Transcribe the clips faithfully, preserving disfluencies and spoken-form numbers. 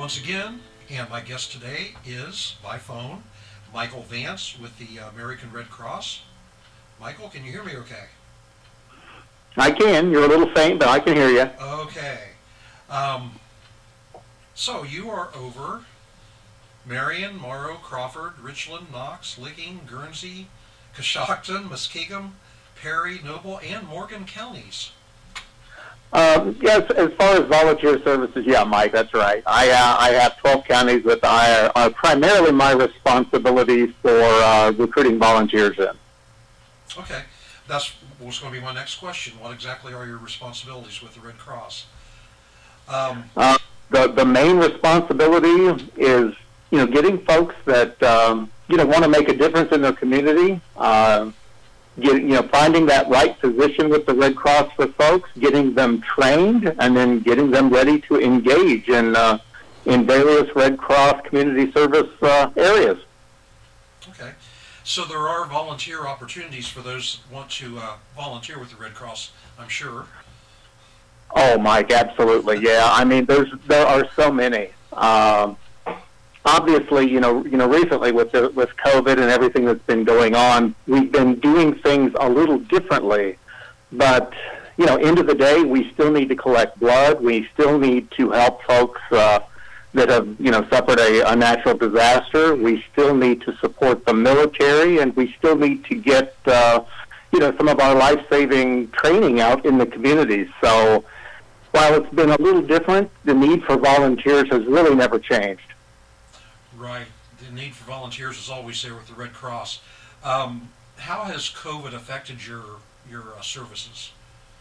once again, and my guest today is, by phone, Michael Vance with the American Red Cross. Michael, can you hear me okay? I can. You're a little faint, but I can hear you. Okay. Um, so you are over Marion, Morrow, Crawford, Richland, Knox, Licking, Guernsey, Coshocton, Muskingum, Perry, Noble, and Morgan counties. Um, yes, as far as volunteer services, yeah, Mike, that's right. I uh, I have twelve counties that I, are primarily my responsibilities for uh, recruiting volunteers in. Okay. That's what's going to be my next question. What exactly are your responsibilities with the Red Cross? Um, uh, the the main responsibility is, you know, getting folks that, um, you know, want to make a difference in their community, uh, get, you know, finding that right position with the Red Cross for folks, getting them trained, and then getting them ready to engage in uh, in various Red Cross community service uh, areas. Okay. So there are volunteer opportunities for those who want to uh, volunteer with the Red Cross, I'm sure. Oh, Mike, absolutely. Yeah, I mean, there's there are so many. Um, obviously, you know, you know, recently with the, with COVID and everything that's been going on, we've been doing things a little differently. But you know, end of the day, we still need to collect blood. We still need to help folks uh, that have, you know, suffered a, a natural disaster. We still need to support the military, and we still need to get, uh, you know, some of our life-saving training out in the communities. So while it's been a little different, the need for volunteers has really never changed. Right. The need for volunteers is always there with the Red Cross. Um, how has COVID affected your, your uh, services?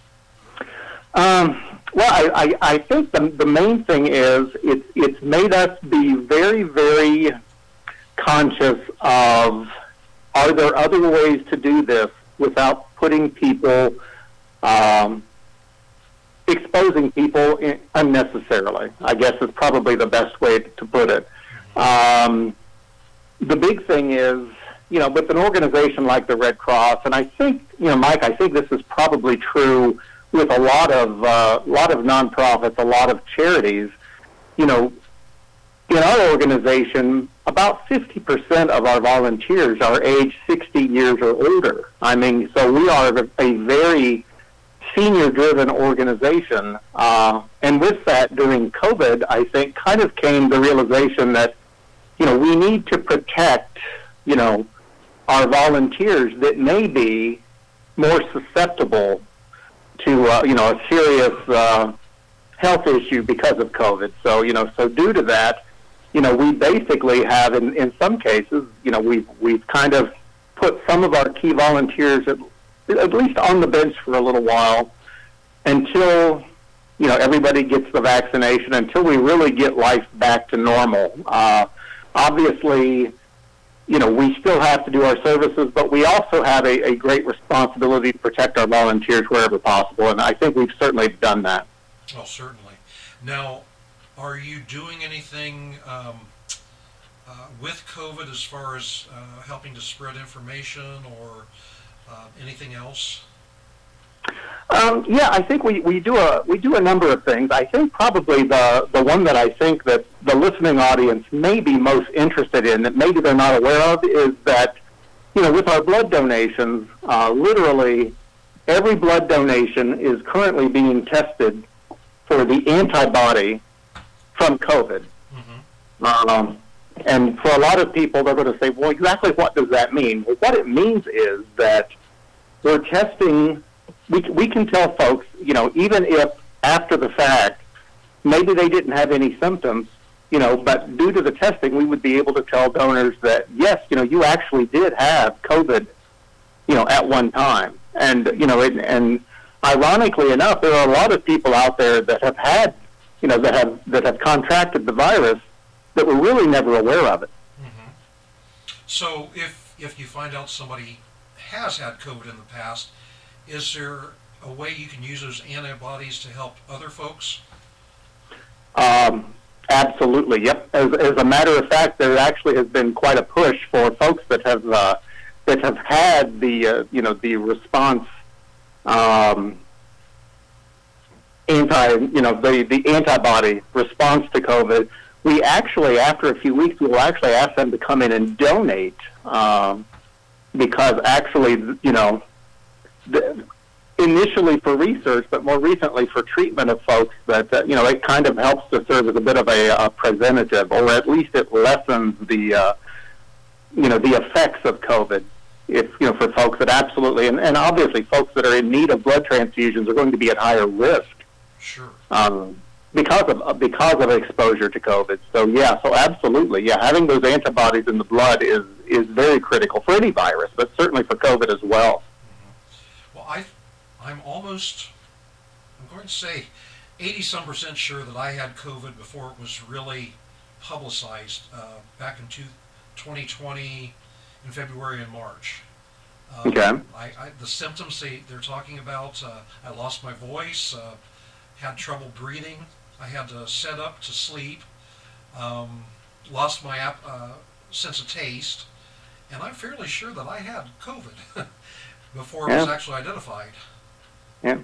Um, well, I, I, I think the, the main thing is it, it's made us be very, very conscious of, are there other ways to do this without putting people, um, exposing people in, unnecessarily, I guess is probably the best way to put it. Um, the big thing is, you know, with an organization like the Red Cross, and I think, you know, Mike, I think this is probably true with a lot of uh, lot of nonprofits, a lot of charities. You know, in our organization, about fifty percent of our volunteers are age sixty years or older. I mean, so we are a very senior-driven organization. Uh, and with that, during COVID, I think kind of came the realization that, you know, we need to protect, you know, our volunteers that may be more susceptible to, uh, you know, a serious uh, health issue because of COVID. So, you know, so due to that, you know, we basically have, in, in some cases, you know, we've, we've kind of put some of our key volunteers at, at least on the bench for a little while until, you know, everybody gets the vaccination, until we really get life back to normal. Uh, obviously, you know, we still have to do our services, but we also have a, a great responsibility to protect our volunteers wherever possible, and I think we've certainly done that. Oh, certainly. Now, are you doing anything um, uh, with COVID as far as uh, helping to spread information or uh, anything else? Um, yeah, I think we, we do a we do a number of things. I think probably the the one that I think that the listening audience may be most interested in, that maybe they're not aware of, is that, you know, with our blood donations, uh, literally every blood donation is currently being tested for the antibody from COVID. Mm-hmm. Um, and for a lot of people, they're going to say, well, exactly what does that mean? Well, what it means is that we're testing. We, we can tell folks, you know, even if after the fact, maybe they didn't have any symptoms, you know, but due to the testing, we would be able to tell donors that, yes, you know, you actually did have COVID, you know, at one time. And, you know, it, and ironically enough, there are a lot of people out there that have had, you know, that have, that have contracted the virus that were really never aware of it. Mm-hmm. So if, if you find out somebody has had COVID in the past, is there a way you can use those antibodies to help other folks? Um, absolutely, yep. As, as a matter of fact, there actually has been quite a push for folks that have uh, that have had the uh, you know the response um, anti you know the, the antibody response to COVID. we actually, after a few weeks, we will actually ask them to come in and donate, um, because actually, you know, the, initially for research, but more recently for treatment of folks, that, uh, you know, it kind of helps to serve as a bit of a, a preventative, or at least it lessens the, uh, you know, the effects of COVID. If, you know, for folks that absolutely, and, and obviously folks that are in need of blood transfusions are going to be at higher risk. Sure. Um, because of because of exposure to COVID. So yeah, so absolutely, yeah, having those antibodies in the blood is is very critical for any virus, but certainly for COVID as well. Mm-hmm. Well, I I'm almost I'm going to say eighty some percent sure that I had COVID before it was really publicized uh, back in two, twenty twenty in February and March. Um, okay. I, I, the symptoms they, they're talking about, uh, I lost my voice, uh, had trouble breathing, I had to set up to sleep, um, lost my ap- uh, sense of taste, and I'm fairly sure that I had COVID before it yeah. was actually identified. Yeah.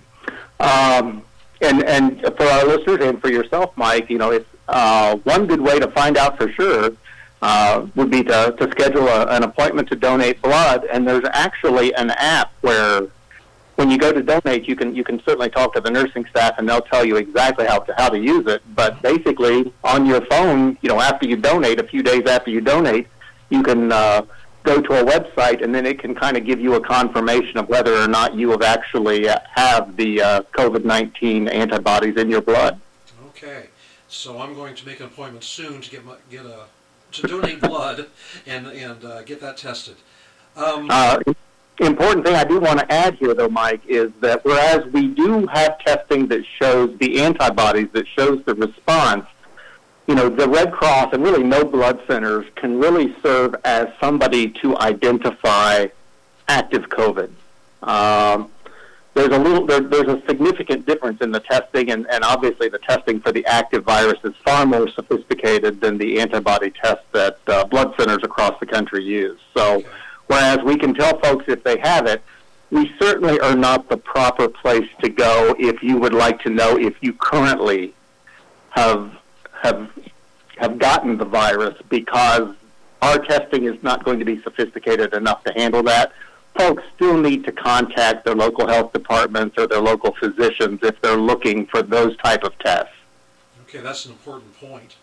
Um, and, and for our listeners and for yourself, Mike, you know, it's uh, one good way to find out for sure uh, would be to, to schedule a, an appointment to donate blood. And there's actually an app where when you go to donate, you can you can certainly talk to the nursing staff and they'll tell you exactly how to, how to use it. But basically, on your phone, you know, after you donate, a few days after you donate, you can uh, go to a website, and then it can kind of give you a confirmation of whether or not you have actually uh, have the uh, COVID nineteen antibodies in your blood. Okay, so I'm going to make an appointment soon to get my, get a to donate blood and and uh, get that tested. Um, uh, important thing I do want to add here, though, Mike, is that whereas we do have testing that shows the antibodies, that shows the response, you know, the Red Cross and really no blood centers can really serve as somebody to identify active COVID. Um, there's a little, there, there's a significant difference in the testing, and, and obviously the testing for the active virus is far more sophisticated than the antibody tests that uh, blood centers across the country use. So, whereas we can tell folks if they have it, we certainly are not the proper place to go if you would like to know if you currently have have have gotten the virus, because our testing is not going to be sophisticated enough to handle that. Folks still need to contact their local health departments or their local physicians if they're looking for those type of tests. Okay, that's an important point.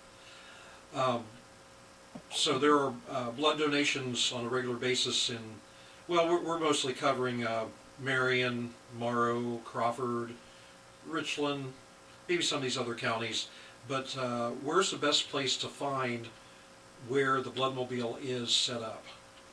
Um, so there are uh, blood donations on a regular basis in, well, we're, we're mostly covering uh, Marion, Morrow, Crawford, Richland, maybe some of these other counties. But uh, where's the best place to find where the Bloodmobile is set up?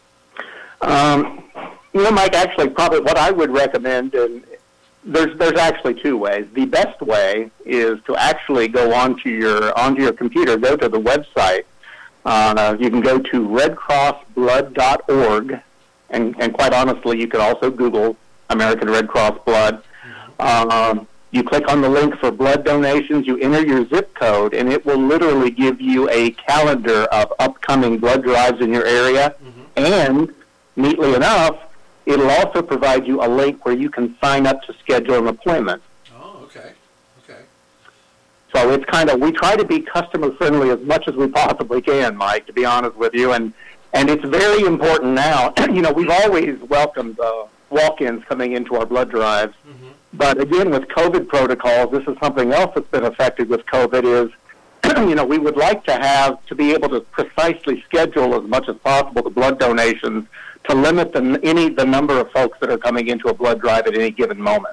Um, you know, Mike, actually, probably what I would recommend, and there's there's actually two ways. The best way is to actually go onto your onto your computer, go to the website. Uh, you can go to red cross blood dot org, and, and quite honestly, you could also Google American Red Cross Blood. Mm-hmm. Um, You click on the link for blood donations, you enter your zip code, and it will literally give you a calendar of upcoming blood drives in your area. Mm-hmm. And, neatly enough, it'll also provide you a link where you can sign up to schedule an appointment. Oh, okay. Okay. So it's kind of, we try to be customer-friendly as much as we possibly can, Mike, to be honest with you. And, and it's very important now. You know, we've always welcomed uh, walk-ins coming into our blood drives. Mm-hmm. But again, with COVID protocols, this is something else that's been affected with COVID is, you know, we would like to have, to be able to precisely schedule as much as possible the blood donations to limit the, any, the number of folks that are coming into a blood drive at any given moment.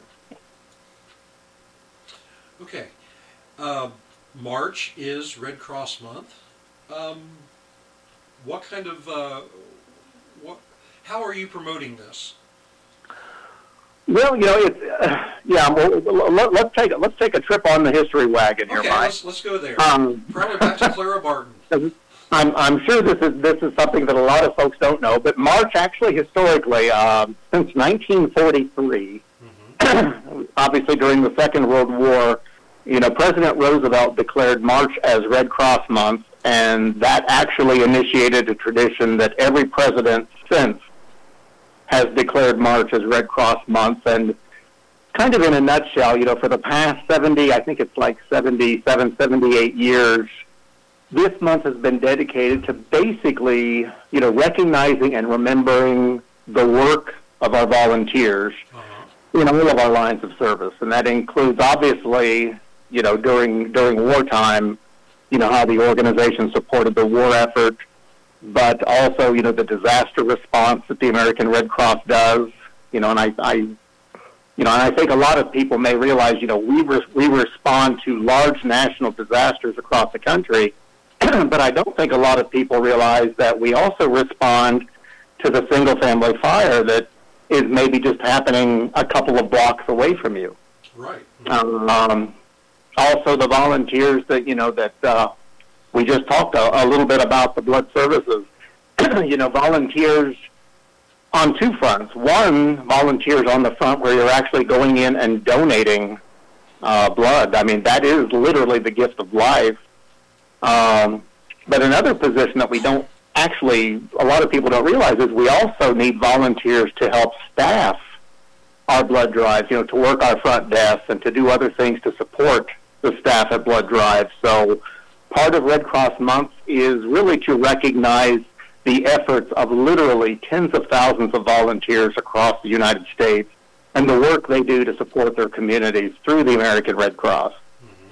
Okay. Uh, March is Red Cross Month. Um, what kind of, uh, what, how are you promoting this? Well, you know, it's uh, yeah. Well, let, let's take let's take a trip on the history wagon here, okay, Mike. let's let's go there. Um, Probably back to Clara Barton. I'm I'm sure this is this is something that a lot of folks don't know, but March actually historically um, since nineteen forty-three, mm-hmm. obviously during the Second World War, you know, President Roosevelt declared March as Red Cross Month, and that actually initiated a tradition that every president since has declared March as Red Cross Month. And kind of in a nutshell, you know, for the past seventy, I think it's like seventy-seven, seventy-eight years, this month has been dedicated to basically, you know, recognizing and remembering the work of our volunteers uh-huh. in all of our lines of service. And that includes, obviously, you know, during during wartime, you know, how the organization supported the war effort, but also, you know, the disaster response that the American Red Cross does, you know, and I, I you know, and I think a lot of people may realize, you know, we re- we respond to large national disasters across the country, but I don't think a lot of people realize that we also respond to the single-family fire that is maybe just happening a couple of blocks away from you. Right. Um, also, the volunteers that, you know, that uh, we just talked a, a little bit about the blood services. You know, volunteers on two fronts. One, volunteers on the front where you're actually going in and donating uh, blood. I mean, that is literally the gift of life. Um, but another position that we don't actually, a lot of people don't realize is we also need volunteers to help staff our blood drives, you know, to work our front desks and to do other things to support the staff at blood drives. So part of Red Cross Month is really to recognize the efforts of literally tens of thousands of volunteers across the United States and the work they do to support their communities through the American Red Cross. Mm-hmm.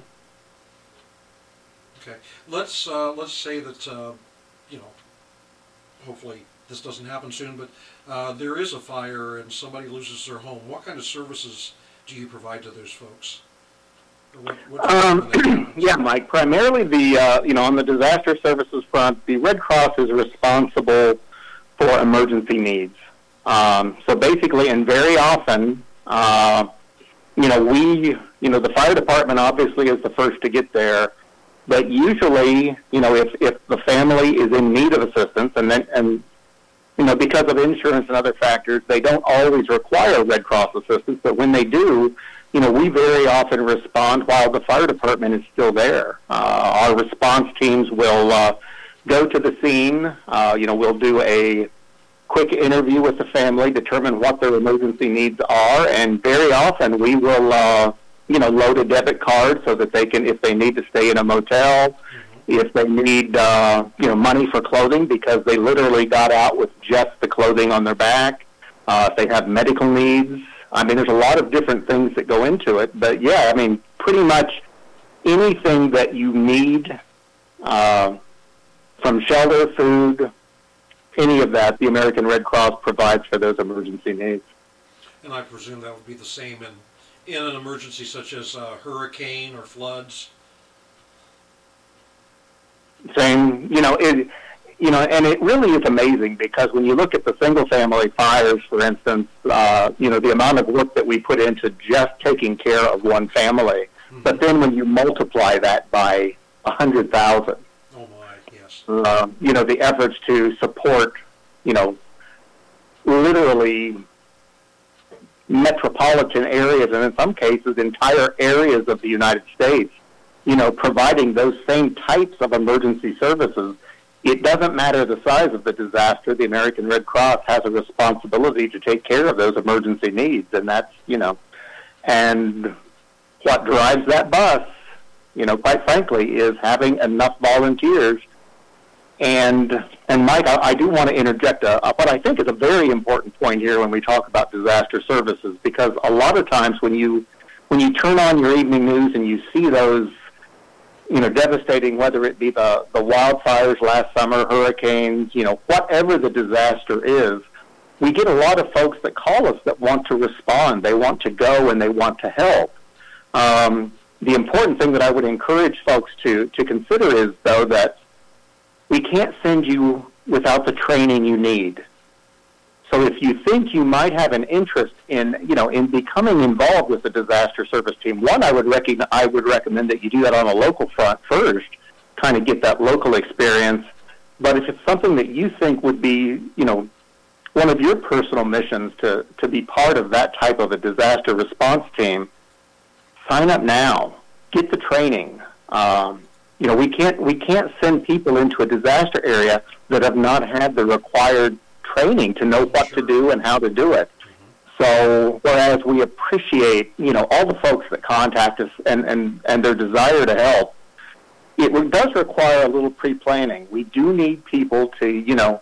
Okay, let's uh, let's say that uh, you know, hopefully this doesn't happen soon, but uh, there is a fire and somebody loses their home. What kind of services do you provide to those folks? What, what um, yeah, Mike. Primarily, the uh, you know, on the disaster services front, the Red Cross is responsible for emergency needs. Um, so basically, and very often, uh, you know, we, you know, the fire department obviously is the first to get there, but usually, you know, if if the family is in need of assistance, and then and you know, because of insurance and other factors, they don't always require Red Cross assistance, but when they do, you know, we very often respond while the fire department is still there. Uh, our response teams will uh, go to the scene. Uh, you know, we'll do a quick interview with the family, determine what their emergency needs are, and very often we will, uh, you know, load a debit card so that they can, if they need to stay in a motel, mm-hmm. if they need, uh, you know, money for clothing because they literally got out with just the clothing on their back, uh, if they have medical needs. I mean, there's a lot of different things that go into it, but yeah, I mean, pretty much anything that you need, uh, from shelter, food, any of that, the American Red Cross provides for those emergency needs. And I presume that would be the same in, in an emergency such as a hurricane or floods? Same, you know, it, you know, and it really is amazing because when you look at the single-family fires, for instance, uh, you know, the amount of work that we put into just taking care of one family, mm-hmm. but then when you multiply that by a hundred thousand, oh my, yes, uh, you know, the efforts to support, you know, literally metropolitan areas and in some cases entire areas of the United States, you know, providing those same types of emergency services. It doesn't matter the size of the disaster. The American Red Cross has a responsibility to take care of those emergency needs, and that's, you know, and what drives that bus, you know, quite frankly, is having enough volunteers. And, and Mike, I, I do want to interject a, a, what I think is a very important point here when we talk about disaster services, because a lot of times when you, when you turn on your evening news and you see those, you know, devastating, whether it be the, the wildfires last summer, hurricanes, you know, whatever the disaster is, we get a lot of folks that call us that want to respond. They want to go and they want to help. Um, the important thing that I would encourage folks to, to consider is, though, that we can't send you without the training you need. So if you think you might have an interest in, you know, in becoming involved with the disaster service team, one, I would recognize, I would recommend that you do that on a local front first, kind of get that local experience. But if it's something that you think would be, you know, one of your personal missions to, to be part of that type of a disaster response team, sign up now. Get the training. Um, you know, we can't we can't send people into a disaster area that have not had the required training to know what to do and how to do it. Mm-hmm. So whereas we appreciate, you know, all the folks that contact us and, and, and their desire to help, it does require a little pre-planning. We do need people to, you know,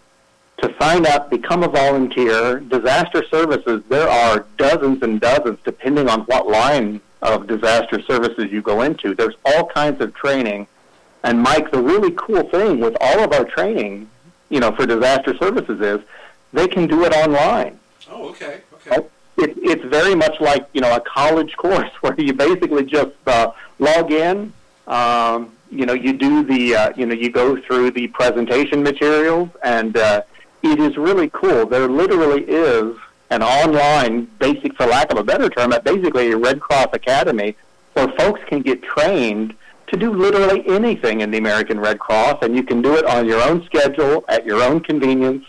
to sign up, become a volunteer. Disaster services, there are dozens and dozens, depending on what line of disaster services you go into. There's all kinds of training. And Mike, the really cool thing with all of our training, you know, for disaster services is they can do it online. Oh, okay, okay. It, it's very much like, you know, a college course where you basically just uh, log in. Um, you know, you do the, uh, you know, you go through the presentation materials, and uh, it is really cool. There literally is an online, basic, for lack of a better term, basically a Red Cross Academy where folks can get trained to do literally anything in the American Red Cross, and you can do it on your own schedule, at your own convenience.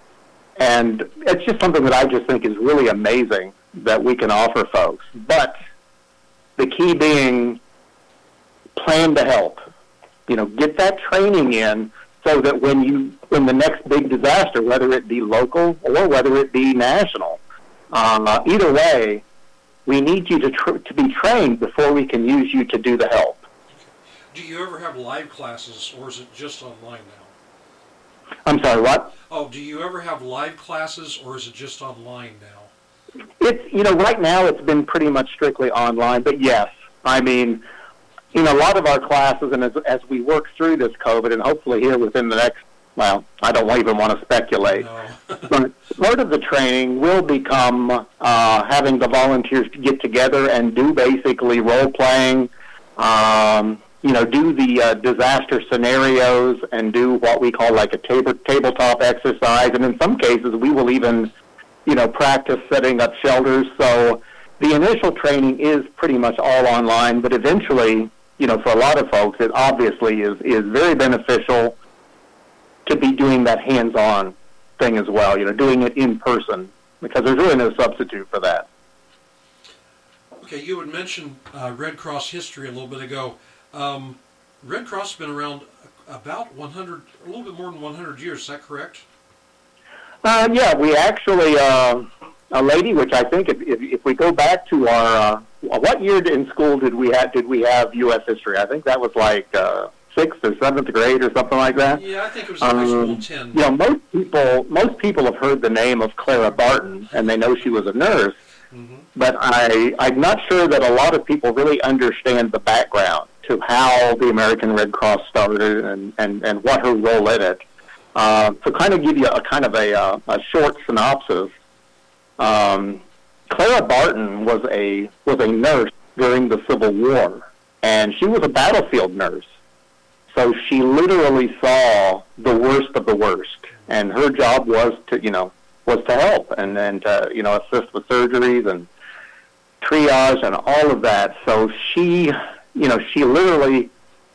And it's just something that I just think is really amazing that we can offer folks. But the key being plan to help. You know, get that training in so that when you, when the next big disaster, whether it be local or whether it be national, uh, either way, we need you to tr- to be trained before we can use you to do the help. Do you ever have live classes, or is it just online now? I'm sorry, what? Oh, do you ever have live classes, or is it just online now? It's, you know, right now it's been pretty much strictly online, but yes, I mean, you know, a lot of our classes, and as, as we work through this COVID, and hopefully here within the next, well, I don't even want to speculate, No. but part of the training will become uh, having the volunteers get together and do basically role-playing, um, you know, do the uh, disaster scenarios and do what we call like a table, tabletop exercise. And in some cases, we will even, you know, practice setting up shelters. So the initial training is pretty much all online, but eventually, you know, for a lot of folks, it obviously is, is very beneficial to be doing that hands-on thing as well, you know, doing it in person, because there's really no substitute for that. Okay, you had mentioned uh, Red Cross history a little bit ago. Um, Red Cross has been around about one hundred, a little bit more than one hundred years, is that correct? Uh, yeah, we actually, uh, a lady, which I think if, if, if we go back to our, uh, what year in school did we have, did we have U S history? I think that was like uh, sixth or seventh grade or something like that. Yeah, I think it was in high school um, ten. You know, most people, most people have heard the name of Clara Barton, and they know she was a nurse, mm-hmm. but I, I'm not sure that a lot of people really understand the background to how the American Red Cross started and, and, and what her role in it. Uh, to kind of give you a kind of a, uh, a short synopsis, um, Clara Barton was a was a nurse during the Civil War, and she was a battlefield nurse. So she literally saw the worst of the worst, and her job was to, you know, was to help and and to, you know, assist with surgeries and triage and all of that. So she, you know, she literally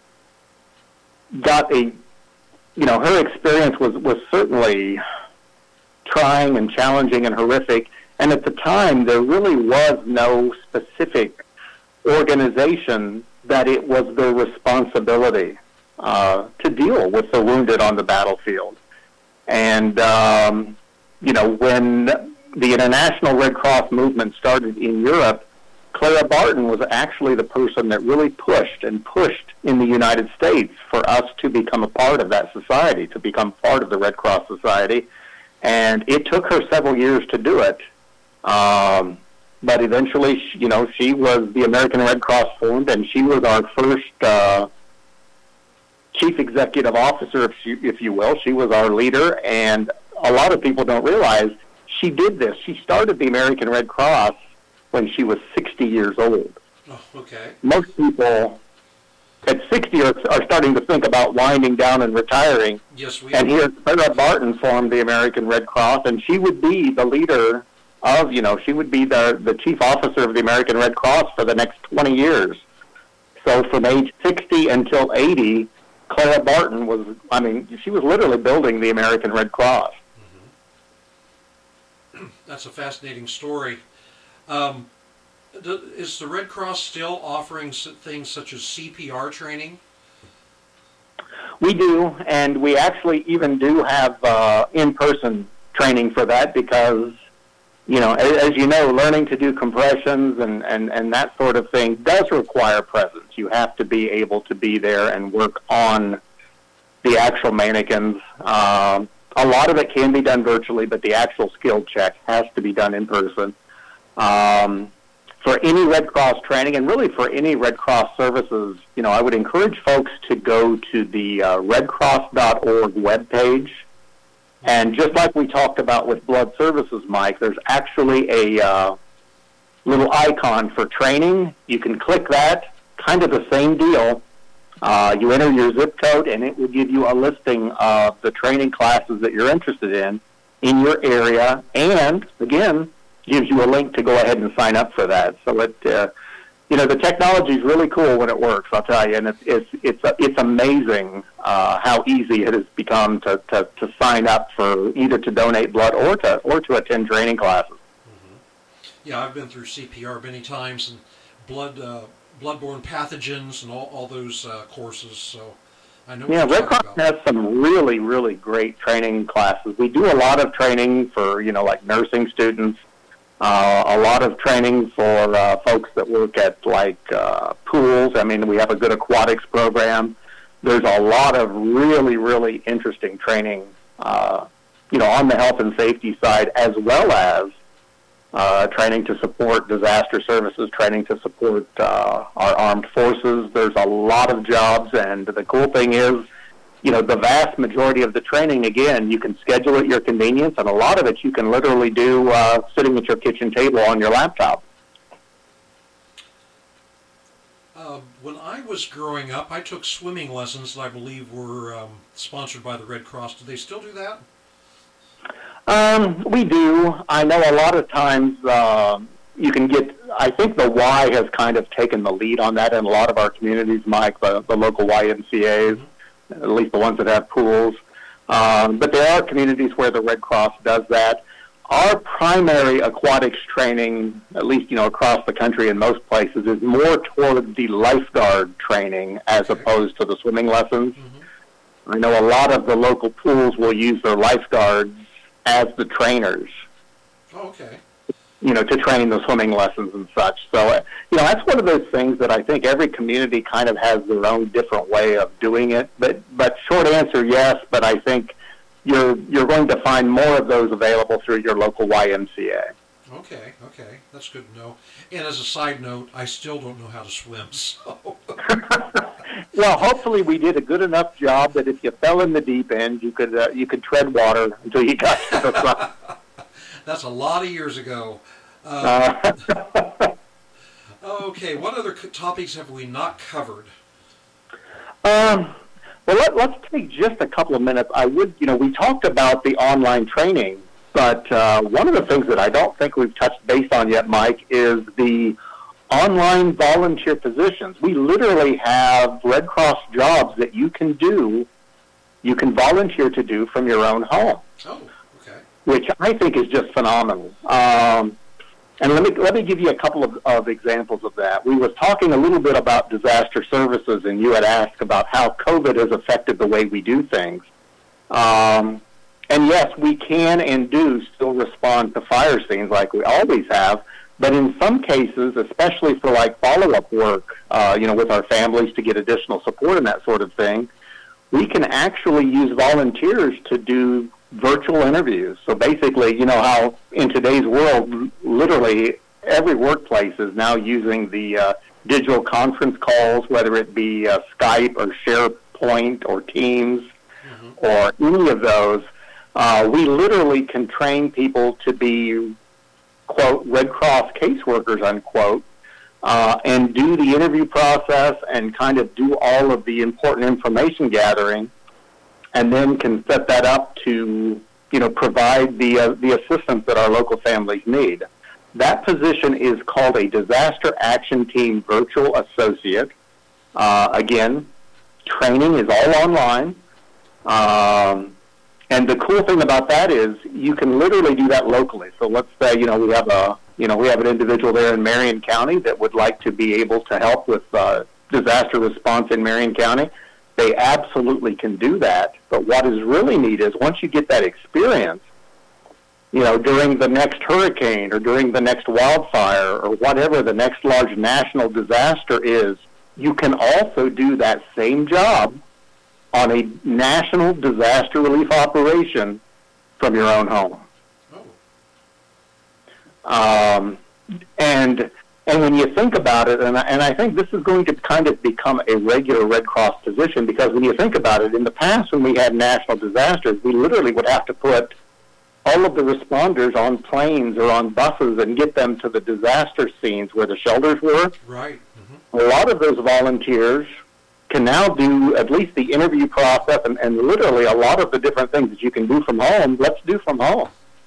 got a, you know, her experience was, was certainly trying and challenging and horrific. And at the time, there really was no specific organization that it was their responsibility uh, to deal with the wounded on the battlefield. And, um, you know, when the International Red Cross movement started in Europe, Clara Barton was actually the person that really pushed and pushed in the United States for us to become a part of that society, to become part of the Red Cross Society. And it took her several years to do it. Um, but eventually, she, you know, she was the American Red Cross formed, and she was our first uh, chief executive officer, if you, if you will. She was our leader, and a lot of people don't realize she did this. She started the American Red Cross when she was sixty years old. Oh, okay. Most people at sixty are, are starting to think about winding down and retiring. Yes, we And here, Clara Barton formed the American Red Cross, and she would be the leader of, you know, she would be the, the chief officer of the American Red Cross for the next twenty years. So from age sixty until eighty, Clara Barton was, I mean, she was literally building the American Red Cross. Mm-hmm. That's a fascinating story. Um, is the Red Cross still offering things such as C P R training? We do, and we actually even do have uh, in-person training for that, because you know, as, as you know, learning to do compressions and, and, and that sort of thing does require presence. You have to be able to be there and work on the actual mannequins. Um, a lot of it can be done virtually, but the actual skill check has to be done in person. Um, for any Red Cross training, and really for any Red Cross services, you know, I would encourage folks to go to the uh, red cross dot org webpage. And just like we talked about with blood services, Mike, there's actually a uh, little icon for training. You can click that, kind of the same deal. Uh, you enter your zip code, and it will give you a listing of the training classes that you're interested in in your area, and, again, gives you a link to go ahead and sign up for that. So, it, uh, you know, the technology is really cool when it works, I'll tell you, and it's it's it's, it's amazing uh, how easy it has become to, to, to sign up for either to donate blood or to or to attend training classes. Mm-hmm. Yeah, I've been through C P R many times, and blood uh, bloodborne pathogens and all, all those uh, courses, so I know what yeah, you're Red Cross talking about. has some really, really great training classes. We do a lot of training for, you know, like nursing students, uh, a lot of training for uh, folks that work at, like, uh, pools. I mean, we have a good aquatics program. There's a lot of really, really interesting training, uh, you know, on the health and safety side, as well as Uh, training to support disaster services, training to support uh, our armed forces. There's a lot of jobs, and the cool thing is, you know, the vast majority of the training, again, you can schedule at your convenience, and a lot of it you can literally do uh, sitting at your kitchen table on your laptop. Uh, when I was growing up, I took swimming lessons that I believe were um, sponsored by the Red Cross. Do they still do that? Um, we do. I know a lot of times uh, you can get, I think the Y has kind of taken the lead on that in a lot of our communities, Mike, the, the local Y M C As, mm-hmm. at least the ones that have pools. Um, but there are communities where the Red Cross does that. Our primary aquatics training, at least, you know, across the country in most places, is more toward the lifeguard training as okay. opposed to the swimming lessons. Mm-hmm. I know a lot of the local pools will use their lifeguards as the trainers, oh, okay. you know, to train the swimming lessons and such. So, uh, you know, that's one of those things that I think every community kind of has their own different way of doing it. But, but short answer, yes, but I think you're you're going to find more of those available through your local Y M C A. Okay, okay, that's good to know. And as a side note, I still don't know how to swim, so... Well, hopefully we did a good enough job that if you fell in the deep end, you could uh, you could tread water until you got to the front. That's a lot of years ago. Uh, uh. Okay, what other topics have we not covered? Um, well, let, let's take just a couple of minutes. I would, you know, we talked about the online training, but uh, one of the things that I don't think we've touched base on yet, Mike, is the online volunteer positions. We literally have Red Cross jobs that you can do, you can volunteer to do from your own home. Oh, okay. Which I think is just phenomenal. Um, and let me let me give you a couple of, of examples of that. We was talking a little bit about disaster services, and you had asked about how COVID has affected the way we do things. Um, and yes, we can and do still respond to fire scenes like we always have. But in some cases, especially for like follow-up work, uh, you know, with our families to get additional support and that sort of thing, we can actually use volunteers to do virtual interviews. So basically, you know how in today's world, literally every workplace is now using the uh, digital conference calls, whether it be uh, Skype or SharePoint or Teams mm-hmm. or any of those. Uh, we literally can train people to be, quote, Red Cross caseworkers, unquote, uh, and do the interview process and kind of do all of the important information gathering, and then can set that up to, you know, provide the uh, the assistance that our local families need. That position is called a Disaster Action Team Virtual Associate. Uh, again, training is all online. Um, And the cool thing about that is you can literally do that locally. So let's say, you know, we have a, you know, we have an individual there in Marion County that would like to be able to help with uh, disaster response in Marion County. They absolutely can do that. But what is really neat is once you get that experience, you know, during the next hurricane or during the next wildfire or whatever the next large national disaster is, you can also do that same job on a national disaster relief operation from your own home. Oh. Um, and and when you think about it, and I, and I think this is going to kind of become a regular Red Cross position, because when you think about it, in the past when we had national disasters, we literally would have to put all of the responders on planes or on buses and get them to the disaster scenes where the shelters were. Right. Mm-hmm. A lot of those volunteers can now do at least the interview process and, and literally a lot of the different things that you can do from home, let's do from home.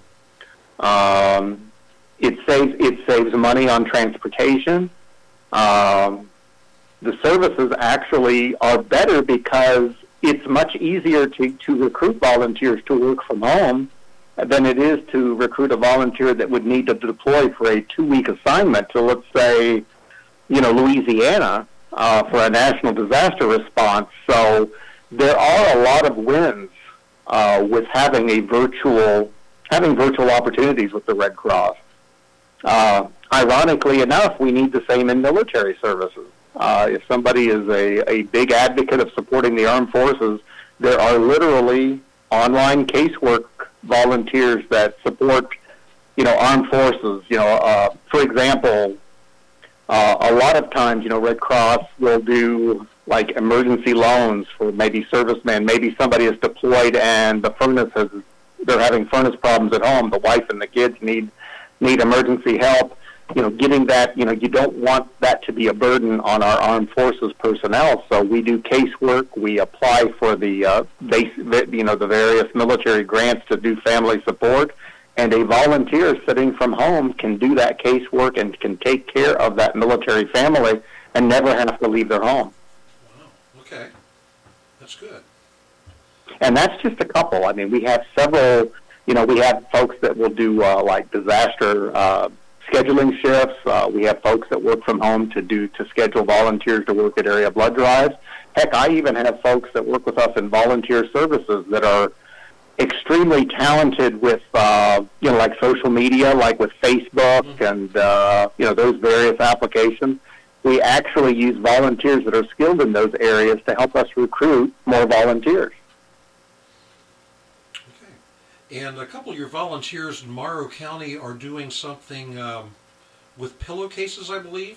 Um, it saves it saves money on transportation. Um, the services actually are better because it's much easier to, to recruit volunteers to work from home than it is to recruit a volunteer that would need to deploy for a two-week assignment to, let's say, you know, Louisiana uh, for a national disaster response. So there are a lot of wins uh, with having a virtual, having virtual opportunities with the Red Cross. Uh, ironically enough, we need the same in military services. Uh, if somebody is a, a big advocate of supporting the armed forces, there are literally online casework volunteers that support, you know, armed forces. You know, uh, for example, uh, a lot of times, you know, Red Cross will do like emergency loans for maybe servicemen. Maybe somebody is deployed and the furnace has, they're having furnace problems at home. The wife and the kids need need emergency help. You know, getting that, you know, you don't want that to be a burden on our armed forces personnel. So we do casework. We apply for the uh, base, you know, the various military grants to do family support. And a volunteer sitting from home can do that casework and can take care of that military family and never have to leave their home. Wow. Okay. That's good. And that's just a couple. I mean, we have several, you know, we have folks that will do uh, like disaster uh scheduling shifts. Uh, we have folks that work from home to do to schedule volunteers to work at area blood drives. Heck, I even have folks that work with us in volunteer services that are extremely talented with, uh, you know, like social media, like with Facebook mm-hmm. and, uh, you know, those various applications. We actually use volunteers that are skilled in those areas to help us recruit more volunteers. And a couple of your volunteers in Morrow County are doing something um, with pillowcases, I believe.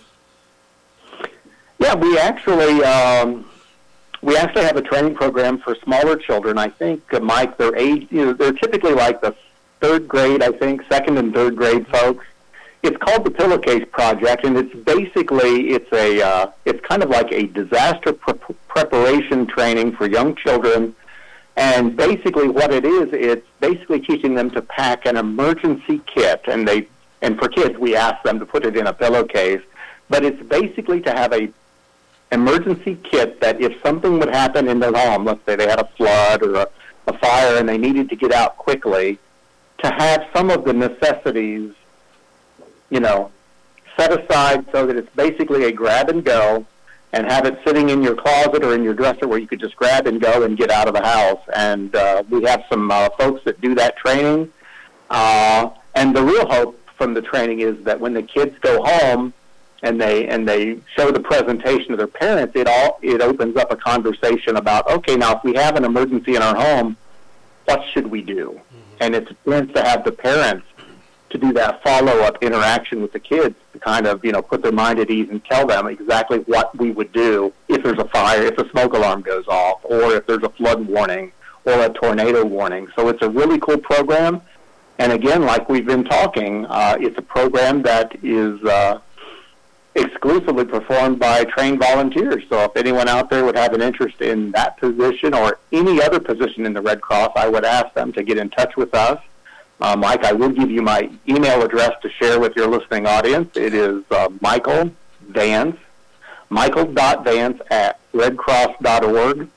Yeah, we actually um, we actually have a training program for smaller children. I think, uh, Mike, they're age, you know, they're typically like the third grade, I think, second and third grade folks. It's called the Pillowcase Project, and it's basically it's a uh, it's kind of like a disaster pre- preparation training for young children. And basically what it is, it's basically teaching them to pack an emergency kit. And they, and for kids, we ask them to put it in a pillowcase. But it's basically to have a emergency kit that if something would happen in their home, let's say they had a flood or a, a fire and they needed to get out quickly, to have some of the necessities, you know, set aside so that it's basically a grab and go, and have it sitting in your closet or in your dresser where you could just grab and go and get out of the house. And uh, we have some uh, folks that do that training. Uh, and the real hope from the training is that when the kids go home and they and they show the presentation to their parents, it all it opens up a conversation about, okay, now if we have an emergency in our home, what should we do? Mm-hmm. And it's a chance to have the parents to do that follow-up interaction with the kids to kind of, you know, put their mind at ease and tell them exactly what we would do if there's a fire, if a smoke alarm goes off, or if there's a flood warning or a tornado warning. So it's a really cool program. And again, like we've been talking, uh, it's a program that is uh, exclusively performed by trained volunteers. So if anyone out there would have an interest in that position or any other position in the Red Cross, I would ask them to get in touch with us. Uh, Mike, I will give you my email address to share with your listening audience. It is uh, Michael Vance, michael.vance at redcross dot org.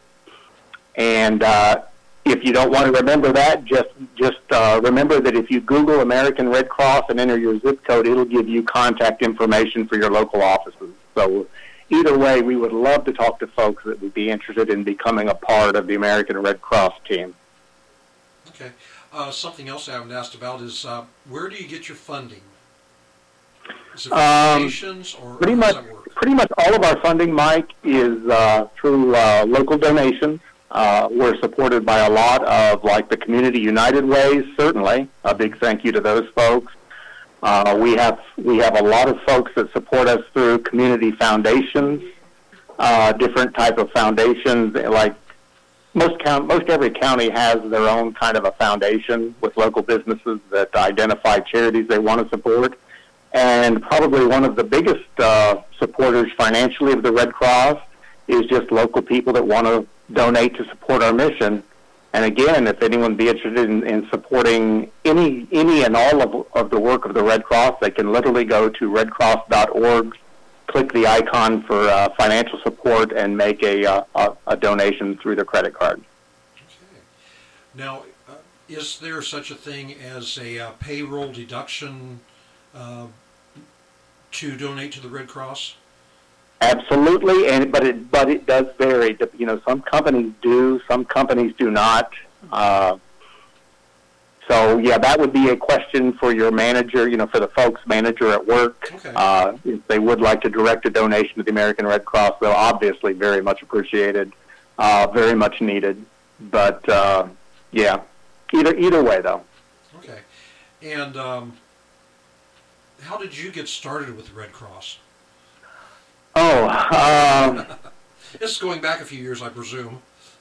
And uh, if you don't want to remember that, just just uh, remember that if you Google American Red Cross and enter your zip code, it'll give you contact information for your local offices. So either way, we would love to talk to folks that would be interested in becoming a part of the American Red Cross team. Okay. Uh, something else I haven't asked about is uh, where do you get your funding? Is it Um, foundations or Pretty how much, does that work? pretty much all of our funding, Mike, is uh, through uh, local donations. Uh, we're supported by a lot of, like the Community United Ways, certainly. A big thank you to those folks. Uh, we have we have a lot of folks that support us through community foundations, uh, different type of foundations. Like most count, most every county has their own kind of a foundation with local businesses that identify charities they want to support. And probably one of the biggest uh, supporters financially of the Red Cross is just local people that want to donate to support our mission. And again, if anyone be interested in, in supporting any any and all of, of the work of the Red Cross, they can literally go to red cross dot org, click the icon for uh, financial support, and make a, uh, a a donation through their credit card. Okay. Now, uh, is there such a thing as a uh, payroll deduction uh, to donate to the Red Cross? Absolutely, and but it but it does vary. You know, some companies do, some companies do not. Uh, so yeah, that would be a question for your manager. You know, for the folks manager at work. Okay. Uh, if they would like to direct a donation to the American Red Cross, they'll obviously very much appreciated, uh, very much needed. But uh, yeah, either either way though. Okay, and um, how did you get started with the Red Cross? Oh, um, This is going back a few years, I presume.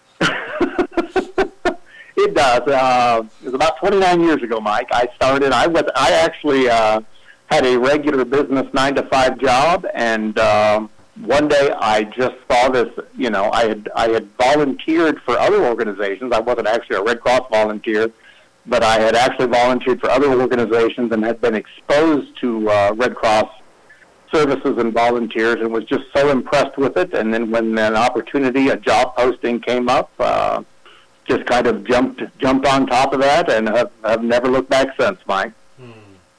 it does. Uh, it was about twenty-nine years ago, Mike. I started. I was. I actually uh, had a regular business nine to five job, and uh, one day I just saw this. You know, I had I had volunteered for other organizations. I wasn't actually a Red Cross volunteer, but I had actually volunteered for other organizations and had been exposed to uh, Red Cross services and volunteers, and was just so impressed with it. And then when an opportunity, a job posting came up, uh, just kind of jumped jumped on top of that, and have, have never looked back since, Mike. Hmm.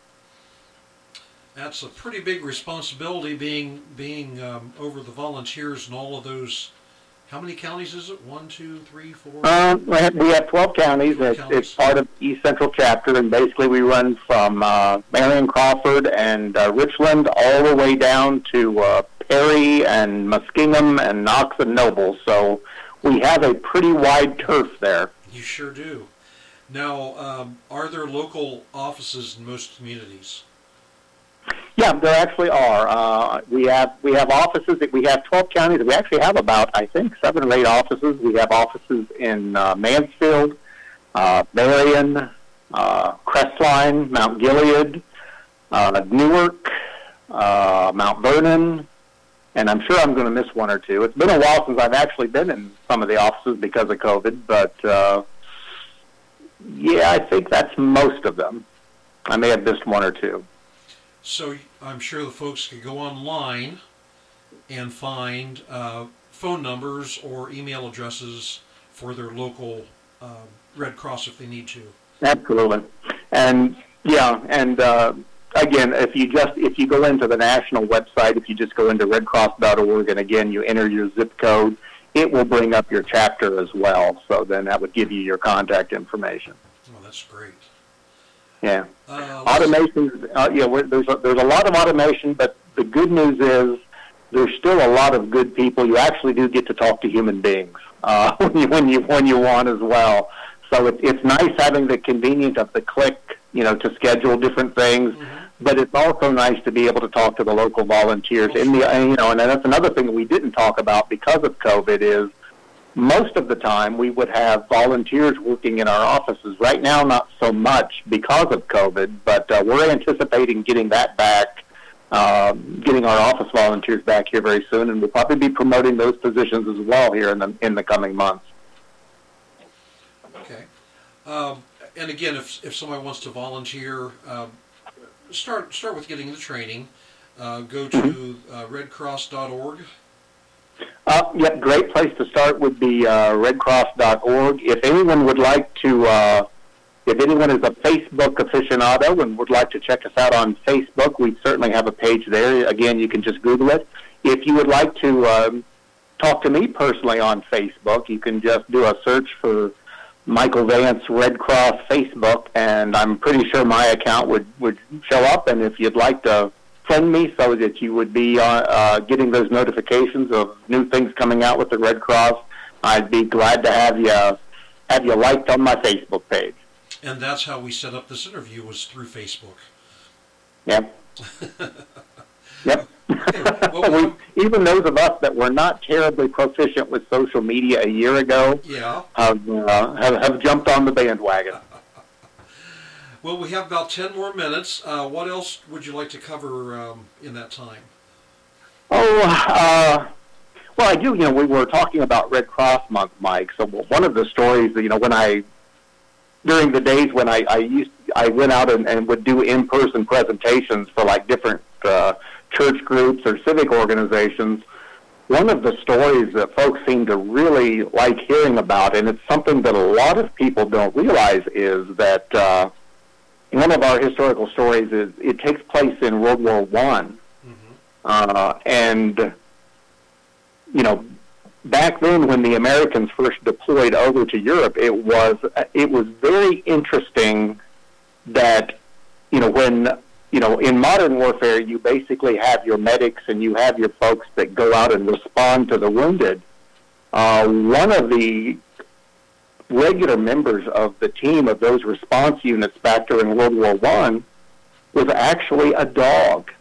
That's a pretty big responsibility, being being um, over the volunteers and all of those. How many counties is it? One, two, three, four? Um, we have we have twelve counties. twelve It's, counties. it's part of East Central Chapter, and basically we run from uh, Marion, Crawford, and uh, Richland all the way down to uh, Perry and Muskingum and Knox and Noble. So we have a pretty wide turf there. You sure do. Now, um, are there local offices in most communities? Yeah, there actually are. Uh, we have we have offices. That we have twelve counties. We actually have about, I think, seven or eight offices. We have offices in uh, Mansfield, uh, Marion, uh, Crestline, Mount Gilead, uh, Newark, uh, Mount Vernon, and I'm sure I'm going to miss one or two. It's been a while since I've actually been in some of the offices because of COVID, but uh, yeah, I think that's most of them. I may have missed one or two. So I'm sure the folks could go online and find uh, phone numbers or email addresses for their local uh, Red Cross if they need to. Absolutely, and yeah, and uh, again, if you just if you go into the national website, if you just go into red cross dot org, and again you enter your zip code, it will bring up your chapter as well. So then that would give you your contact information. Oh, that's great. Yeah. Uh, Automation, uh, yeah, we're, there's a, there's a lot of automation, but the good news is there's still a lot of good people. You actually do get to talk to human beings uh, when you when you when you want as well. So it, it's nice having the convenience of the click, you know, to schedule different things. Mm-hmm. But it's also nice to be able to talk to the local volunteers. In the and, you know, and that's another thing that we didn't talk about because of COVID is most of the time we would have volunteers working in our offices. Right now, not so much because of COVID, but uh, we're anticipating getting that back, uh, getting our office volunteers back here very soon, and we'll probably be promoting those positions as well here in the in the coming months. Okay. Um, and again, if if somebody wants to volunteer, um, start start with getting the training. Uh, go to uh, red cross dot org. Uh, yep, great place to start would be uh, red cross dot org. If anyone would like to, uh, if anyone is a Facebook aficionado and would like to check us out on Facebook, we certainly have a page there. Again, you can just Google it. If you would like to um, talk to me personally on Facebook, you can just do a search for Michael Vance Red Cross Facebook, and I'm pretty sure my account would, would show up. And if you'd like to friend me so that you would be uh, uh, getting those notifications of new things coming out with the Red Cross, I'd be glad to have you have you liked on my Facebook page. And that's how we set up this interview, was through Facebook. Yep. Yep. Okay, well, we, even those of us that were not terribly proficient with social media a year ago yeah. have, uh, have, have jumped on the bandwagon. Well, we have about ten more minutes. Uh, what else would you like to cover um, in that time? Oh, uh, well, I do. You know, we were talking about Red Cross Month, Mike. So one of the stories, you know, when I during the days when I, I used, I went out and, and would do in-person presentations for like different uh, church groups or civic organizations. One of the stories that folks seem to really like hearing about, and it's something that a lot of people don't realize, is that uh, one of our historical stories is it takes place in World War One, mm-hmm. uh, and you know, back then when the Americans first deployed over to Europe, it was it was very interesting that you know when you know in modern warfare you basically have your medics and you have your folks that go out and respond to the wounded. Uh, one of the regular members of the team of those response units back during World War One was actually a dog.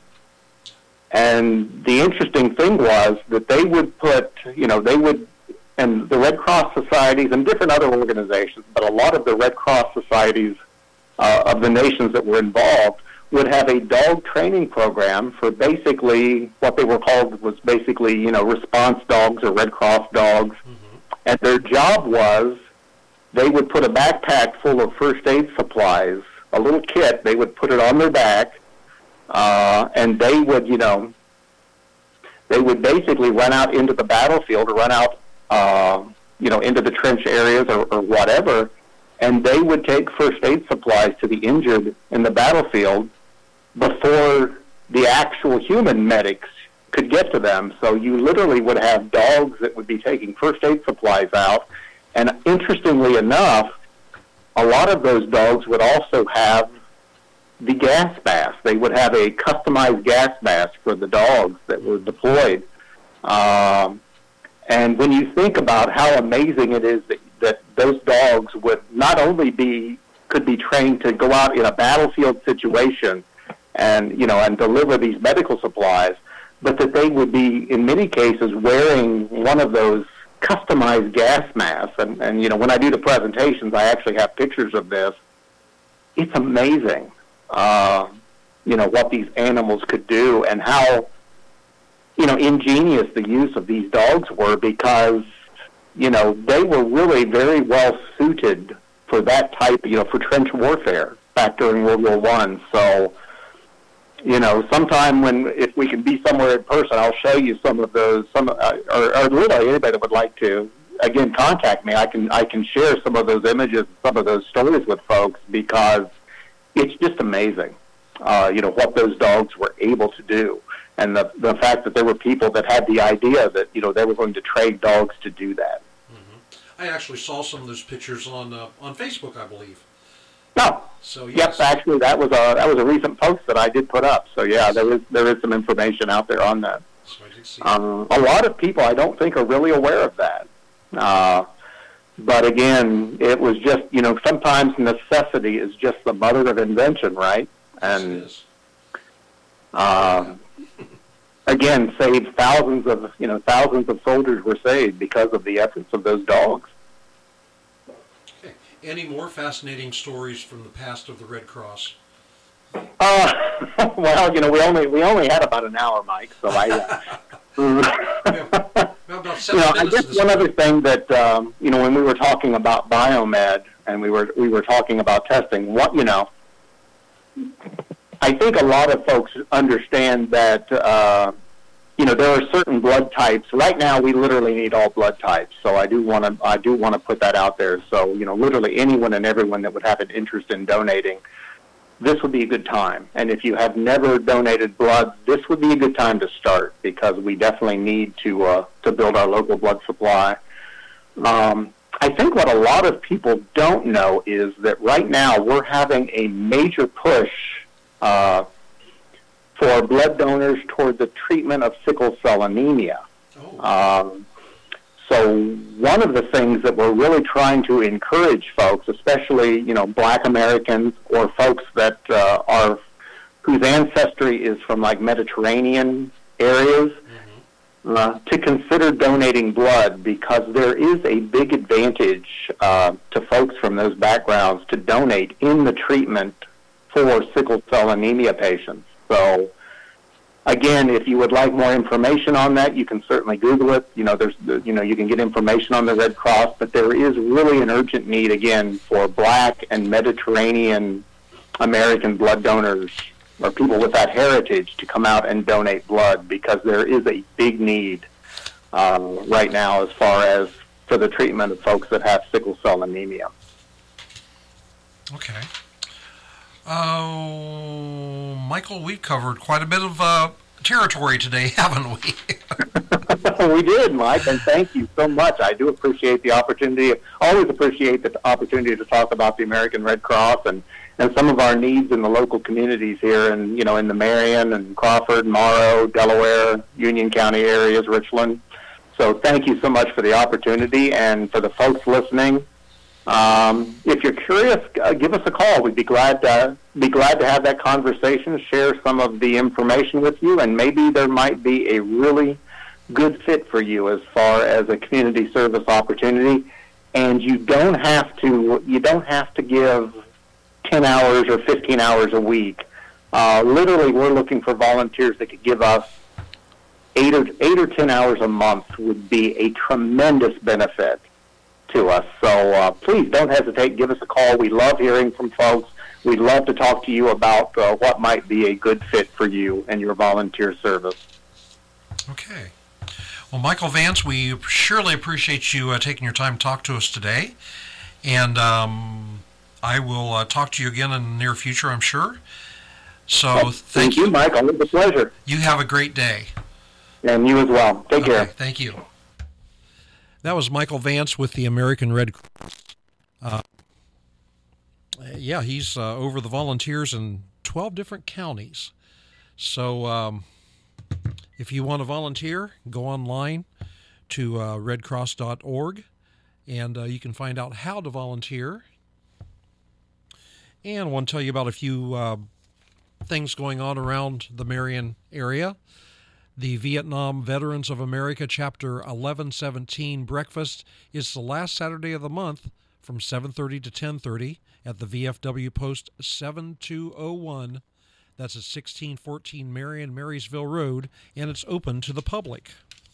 And the interesting thing was that they would put, you know, they would, and the Red Cross societies and different other organizations, but a lot of the Red Cross societies uh, of the nations that were involved would have a dog training program for basically what they were called was basically, you know, response dogs or Red Cross dogs. Mm-hmm. And their job was they would put a backpack full of first aid supplies, a little kit, they would put it on their back, Uh, and they would, you know, they would basically run out into the battlefield or run out, uh, you know, into the trench areas or, or whatever, and they would take first aid supplies to the injured in the battlefield before the actual human medics could get to them. So you literally would have dogs that would be taking first aid supplies out, and interestingly enough, a lot of those dogs would also have the gas mask. They would have a customized gas mask for the dogs that were deployed. Um, and when you think about how amazing it is that, that those dogs would not only be, could be trained to go out in a battlefield situation and, you know, and deliver these medical supplies, but that they would be, in many cases, wearing one of those customized gas masks. And, and you know, when I do the presentations, I actually have pictures of this. It's amazing. Uh, you know, what these animals could do and how, you know, ingenious the use of these dogs were, because, you know, they were really very well suited for that type, you know, for trench warfare back during World War One. So, you know, sometime when, if we can be somewhere in person, I'll show you some of those, some, uh, or, or literally anybody that would like to, again, contact me. I can, I can share some of those images, some of those stories with folks, because it's just amazing, uh, you know, what those dogs were able to do. And the the fact that there were people that had the idea that, you know, they were going to train dogs to do that. Mm-hmm. I actually saw some of those pictures on uh, on Facebook, I believe. No. So, yes. Yep, actually, that was a that was a recent post that I did put up. So, yeah, there is, there is some information out there on that. So I did see um, a lot of people, I don't think, are really aware of that. Uh But again, it was just, you know, sometimes necessity is just the mother of invention, right? And yes, uh, again, saved thousands of, you know, thousands of soldiers were saved because of the efforts of those dogs. Okay. Any more fascinating stories from the past of the Red Cross? Uh, well, you know, we only we only had about an hour, Mike. So I. Uh, About you know, I guess one other thing that um, you know, when we were talking about biomed and we were we were talking about testing, what you know, I think a lot of folks understand that uh, you know there are certain blood types. Right now, we literally need all blood types. So I do want to I do want to put that out there. So you know, literally anyone and everyone that would have an interest in donating, this would be a good time. And if you have never donated blood, this would be a good time to start, because we definitely need to uh, to build our local blood supply. Um, I think what a lot of people don't know is that right now we're having a major push uh, for blood donors toward the treatment of sickle cell anemia. Oh. Um, so one of the things that we're really trying to encourage folks, especially, you know, Black Americans or folks that uh, are whose ancestry is from like Mediterranean areas, mm-hmm. uh, to consider donating blood, because there is a big advantage uh, to folks from those backgrounds to donate in the treatment for sickle cell anemia patients. So, again, if you would like more information on that, you can certainly Google it. You know, there's, you know, you can get information on the Red Cross, but there is really an urgent need, again, for Black and Mediterranean American blood donors or people with that heritage to come out and donate blood, because there is a big need um, right now as far as for the treatment of folks that have sickle cell anemia. Okay. Uh, Michael, we've covered quite a bit of uh, territory today, haven't we? We did, Mike, and thank you so much. I do appreciate the opportunity. Always appreciate the opportunity to talk about the American Red Cross and, and some of our needs in the local communities here, and you know, in the Marion and Crawford, Morrow, Delaware, Union County areas, Richland. So thank you so much for the opportunity, and for the folks listening. Um, if you're curious, uh, give us a call. We'd be glad to be glad to have that conversation, share some of the information with you, and maybe there might be a really good fit for you as far as a community service opportunity. And you don't have to you don't have to give ten hours or fifteen hours a week. Uh, literally, we're looking for volunteers that could give us eight or eight or ten hours a month. Would be a tremendous benefit to us. So uh, please don't hesitate. Give us a call. We love hearing from folks. We'd love to talk to you about uh, what might be a good fit for you and your volunteer service. Okay. Well, Michael Vance, we surely appreciate you uh, taking your time to talk to us today. And um, I will uh, talk to you again in the near future, I'm sure. So well, thank, thank you, Mike. Always a pleasure. You have a great day. And you as well. Take okay, care. Thank you. That was Michael Vance with the American Red Cross. Uh, yeah, he's uh, over the volunteers in twelve different counties. So um, if you want to volunteer, go online to uh, red cross dot org, and uh, you can find out how to volunteer. And I want to tell you about a few uh, things going on around the Marion area. The Vietnam Veterans of America Chapter eleven seventeen breakfast is the last Saturday of the month from seven thirty to ten thirty at the V F W Post seven two oh one. That's at sixteen fourteen Marion Marysville Road, and it's open to the public.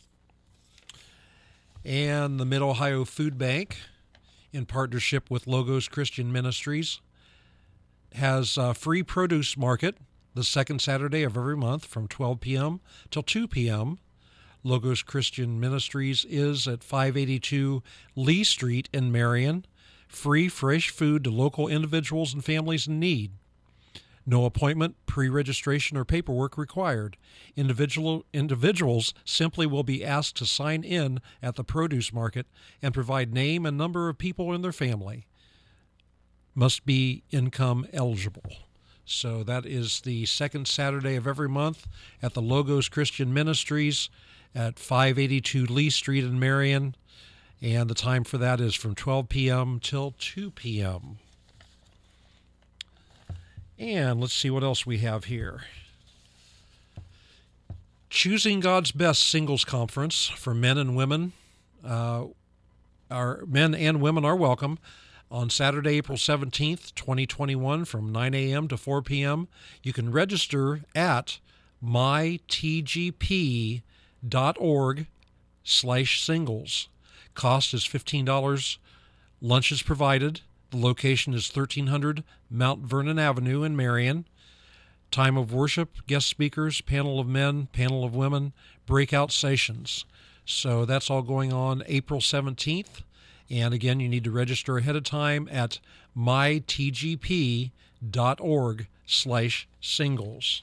And the Mid-Ohio Food Bank, in partnership with Logos Christian Ministries, has a free produce market the second Saturday of every month from twelve p.m. till two p.m. Logos Christian Ministries is at five eighty-two Lee Street in Marion. Free fresh food to local individuals and families in need. No appointment, pre-registration, or paperwork required. Individual individuals simply will be asked to sign in at the produce market and provide name and number of people in their family. Must be income eligible. So that is the second Saturday of every month at the Logos Christian Ministries at five eighty-two Lee Street in Marion. And the time for that is from twelve p.m. till two p.m. And let's see what else we have here. Choosing God's Best Singles Conference for men and women. Uh, our men and women are welcome. On Saturday, April seventeenth, twenty twenty-one, from nine a.m. to four p.m. You can register at my t g p dot org slash singles. Cost is fifteen dollars. Lunch is provided. The location is thirteen hundred Mount Vernon Avenue in Marion. Time of worship, guest speakers, panel of men, panel of women, breakout sessions. So that's all going on April seventeenth. And again, you need to register ahead of time at my t g p dot org slash singles.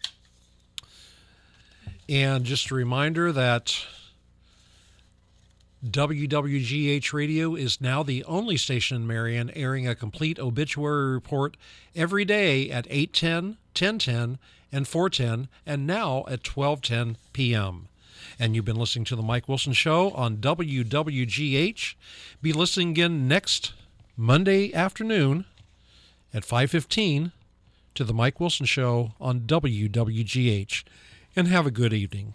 And just a reminder that W W G H Radio is now the only station in Marion airing a complete obituary report every day at eight ten, ten ten, and four ten, and now at twelve ten p.m. And you've been listening to The Mike Wilson Show on W W G H. Be listening again next Monday afternoon at five fifteen to The Mike Wilson Show on W W G H. And have a good evening.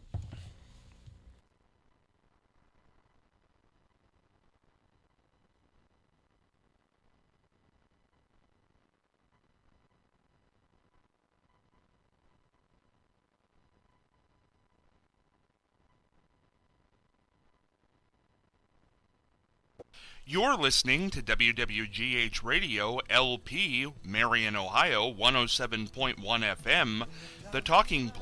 You're listening to W W G H Radio, L P, Marion, Ohio, one oh seven point one F M, The Talking Place.